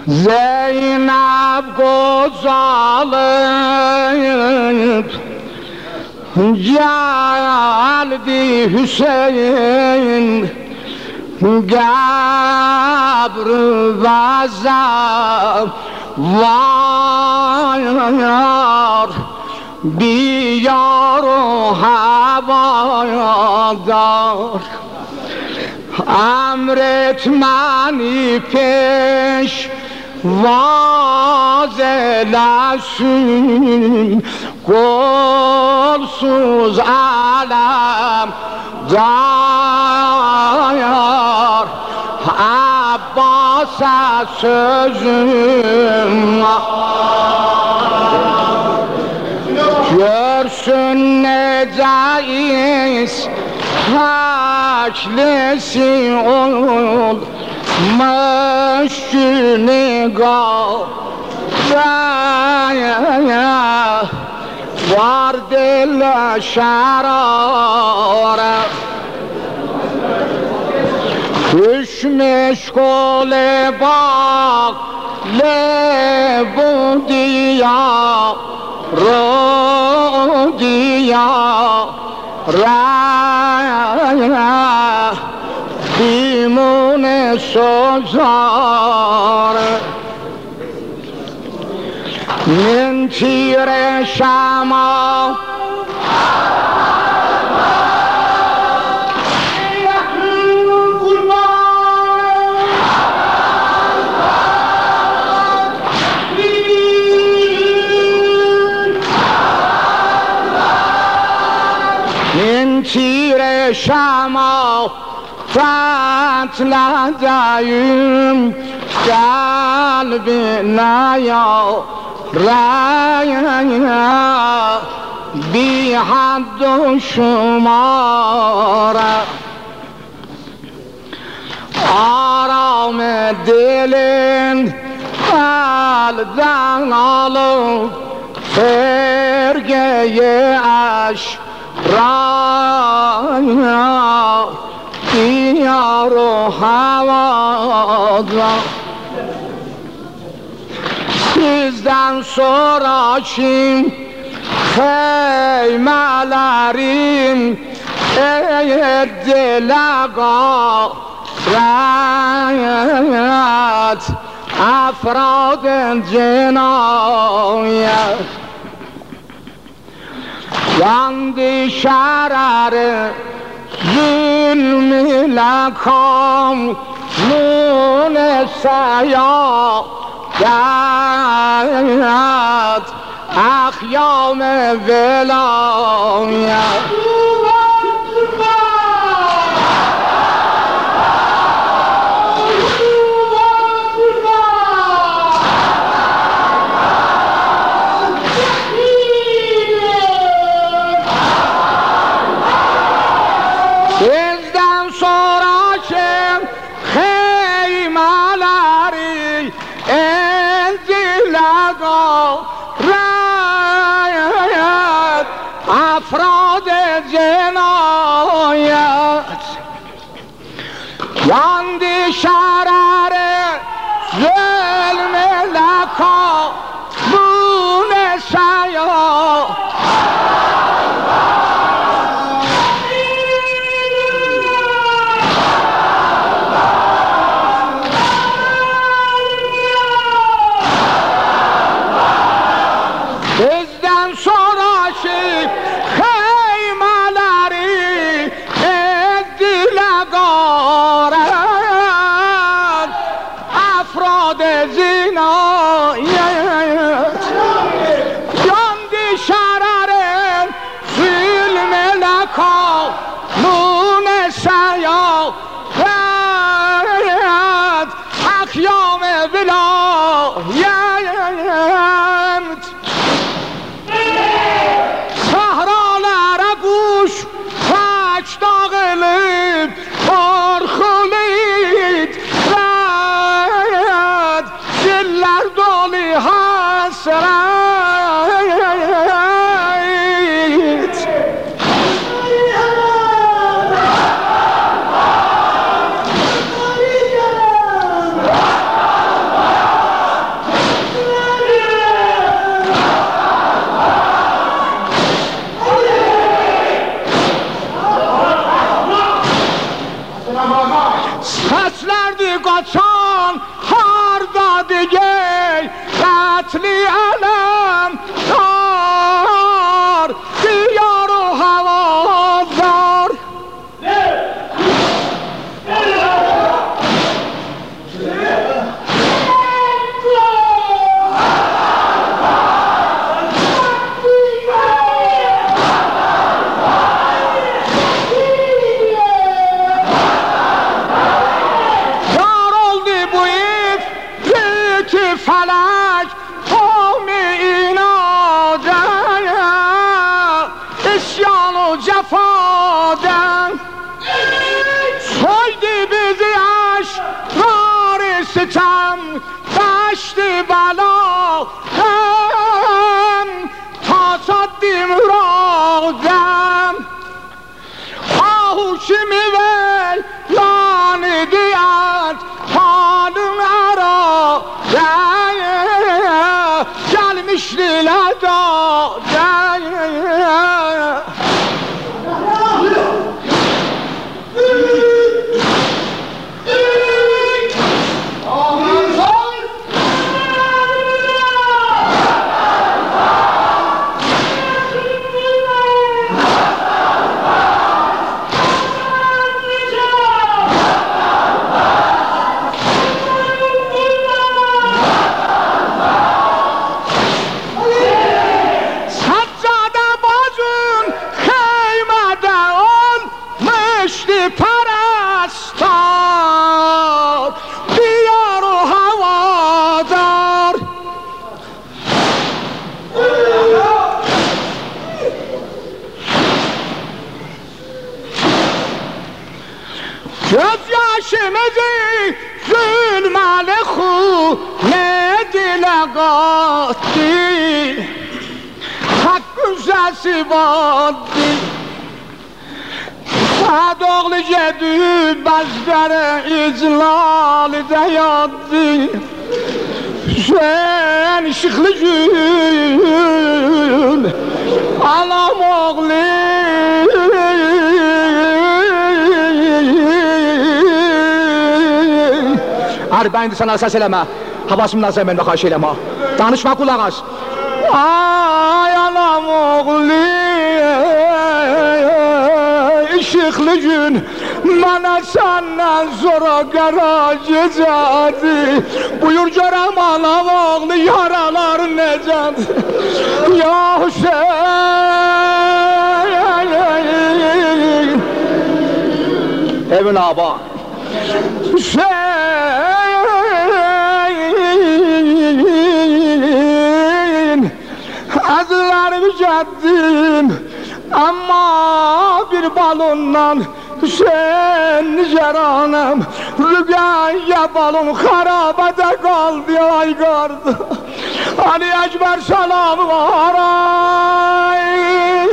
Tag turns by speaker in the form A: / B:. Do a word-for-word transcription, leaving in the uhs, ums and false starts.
A: Zeynep kozalıp geldi Hüseyin Gabr-ı vazab var Biyar-ı havadar Emretmeni peş vaz eylesin Kolsuz alem dayar Abbas'a sözüm görsün necais haklisi olmuş günigara var dille şerara düşmüş kole bak lebu diyar Rodiyar Raya Bimune sozar Min tire şama تیر شما فتلدیم قلب نیا ریا بی حد و شمار آرام دلین قلبن آلو فرگه اش رaya diyar-ı havada sizden sonra kim heymelerim ettiler gayret afrad-ı cinayet yandı şerarı zulm-ile kanun-e seyadet ahyam-ı velayet bizden sonra kim heymeleri endiler gayret afrad-ı cinayet yandı şerarı zulm-ile kanun-e seyadet bizden sonraki heymeleri ettiler gayret afrad-ı cinayet yandı şerarın zulm-ile kanun-e seyadet ahyam-ı velayet sahralara kuş kaç dağılıp korkuluydu rayet diller dolu hasret دیگه قتلی علم دار دیار و هوادار فلک قوم ایناده اسیان و جفاده سویدی بیزیش رار ستم دشت بلا هم تا صدی مرادم آهوشی میوی لانی دیت حالم ارا gelmiş lilada پرستار دیار و هوادار جز یاشمزی ظلمل خونه دلقاتی حق زسی بادی صداقل جدید بزگر اجلال دیادی sen şıklı gül alam oğlu Arba indi sana əsas eləmə havasımdan sən məndə xahiş eləmə danışma qulaq as ay alam oğlu Işıklı gün bana senden sonra garaj ecadi Buyur görem anam oğlu yaralar necad Ya Hüseyin Evin aba Hüseyin Azlarımı caddim Ama bir balondan sen niceranım Rügaya balon harabada kaldı ay gardı Ali Ekber selam var ay